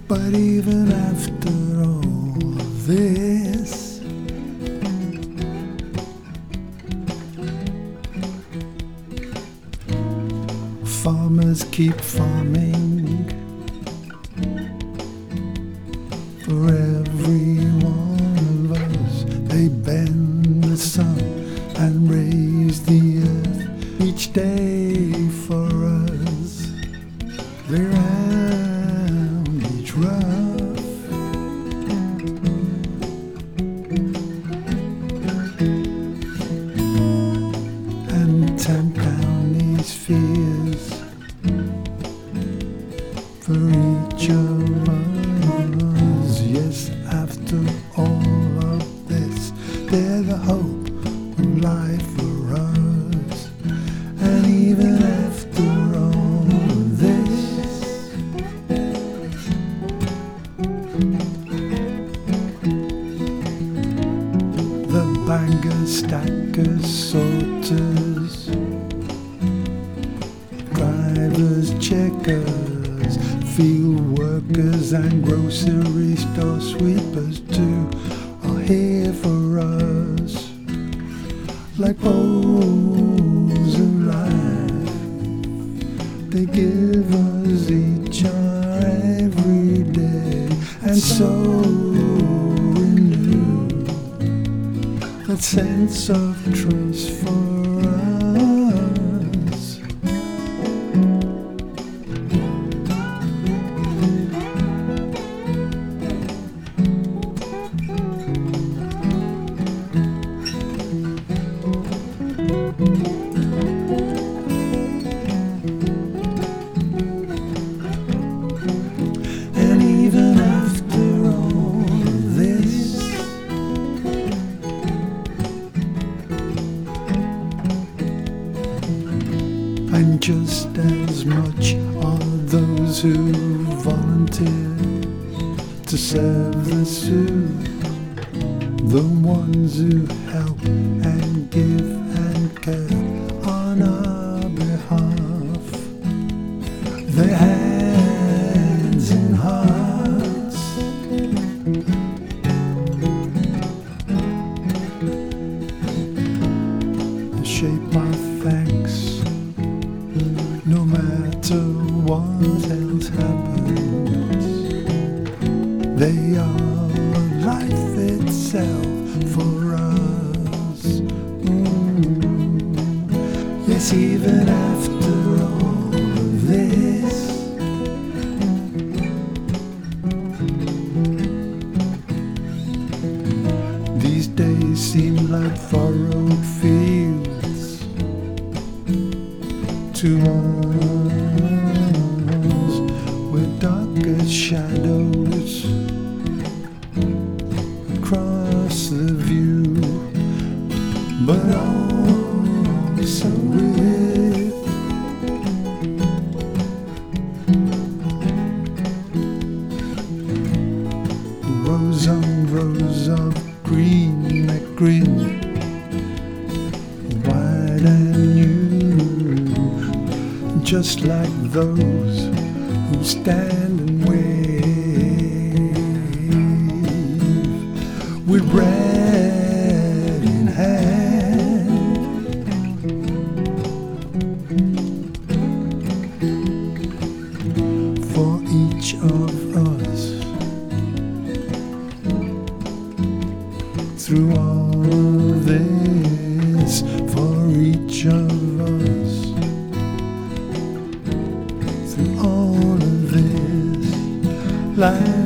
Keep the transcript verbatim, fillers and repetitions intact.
But even after all this, farmers keep farming for every one of us. They bend the sun and raise the earth each day for us. They round each rough, and tamp down these fears for each of us. Yes, after all of this, they're the hope of life for us. And even after all this, the bankers, stackers, sorters, drivers, checkers, field workers and grocery store sweepers too are here for us, like poles of life. They give us each our every day, and so renew that sense of trust for us. And even after all this, and just as much are those who volunteer to serve the Sioux, the ones who help and give and care on our behalf. Their hands and hearts shape our thanks, no matter what else happens. They are life itself for us. Mm. Yes, even after all of this, these days seem like furrowed fields to us, with darker shadows across the view, but also with rows on rows of green that grin, wide and new, just like those who stand and wave with bread in hand. For each of us, through all of this, for each of us, through all of this, life.